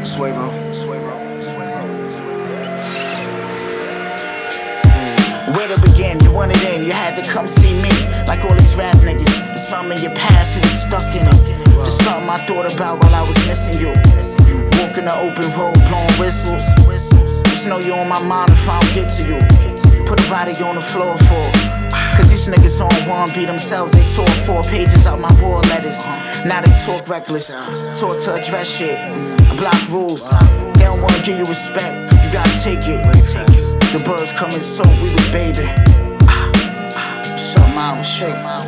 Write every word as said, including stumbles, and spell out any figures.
Suero, Suero, Suero. Where to begin? You wanted in, you had to come see me. Like all these rap niggas, there's something in your past you was stuck in it. There's something I thought about while I was missing you. Walking the open road, blowing whistles. Just know you're on my mind if I don't get to you. Put a body on the floor for. Cause these niggas on one beat themselves. They tore four pages out my war letters. Now they talk reckless, taught to address shit. I block rules, they don't wanna give you respect. You gotta take it. The birds coming so we was bathing. Something I was shake.